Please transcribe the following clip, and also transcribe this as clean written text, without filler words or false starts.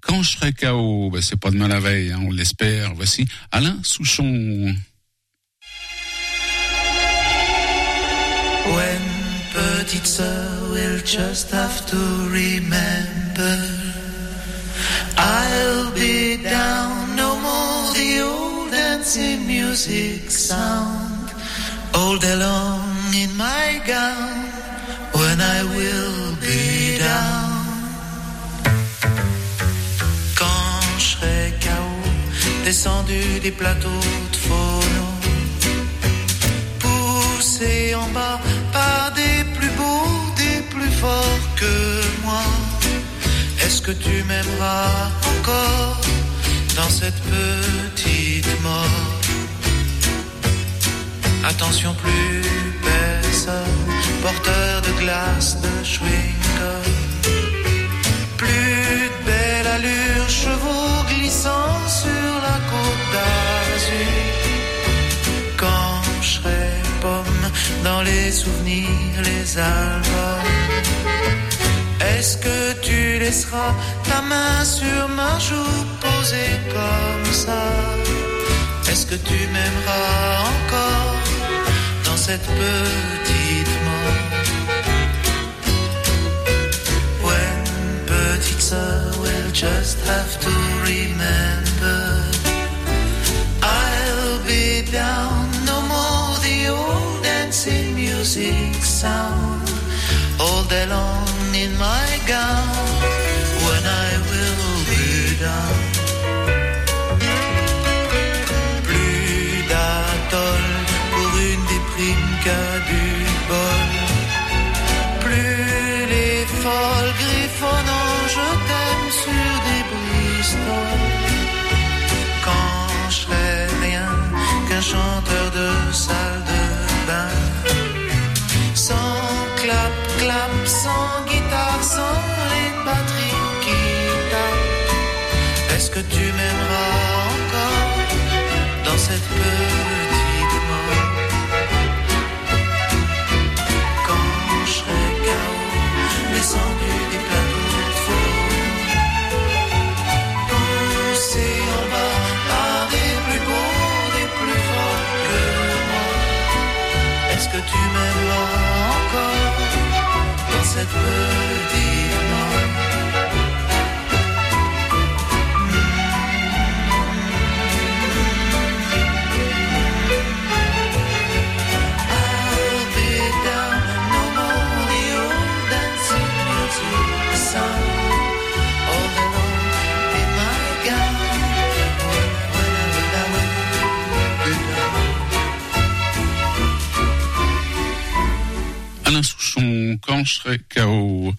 Quand je serai KO, c'est pas demain la veille, on l'espère. Voici Alain Souchon. When petite sœur will just have to remember, I'll be down, no more the old dancing music sound, all day long in my gown, when I will be down. Quand je serai KO, descendu des plateaux de phono, poussé en bas par des plus beaux, des plus forts que moi, est-ce que tu m'aimeras encore dans cette petite mort? Attention, plus personne, porteur de glace, de chewing-gum, plus de belle allure, chevaux glissant sur la côte d'Azur. Quand je serai pomme dans les souvenirs, les albums, est-ce que tu laisseras ta main sur ma joue posée comme ça? Est-ce que tu m'aimeras encore dans cette petite mort? When petite sœur will just have to remember, I'll be down, no more the old dancing music sound, all day long in my gown, when I will be down. Plus d'atoll pour une déprime qu'à du bol, plus les folles griffonnant je t'aime sur des Bristol. Quand je serai rien qu'un chanteur de salle de bain, sans clap, clap, sans guitare, sans les batteries qui tapent, est-ce que tu m'aimeras encore dans cette petite mort? Quand je serai KO, descendu des plateaux de phono, poussé en bas par des plus beaux, des plus forts que moi, est-ce que tu m'aimeras encore dans cette petite mort? I'll be down, no more the old dancing music sound, all day long in my gown, when I will be down. Alain Souchon, quand je serai KO.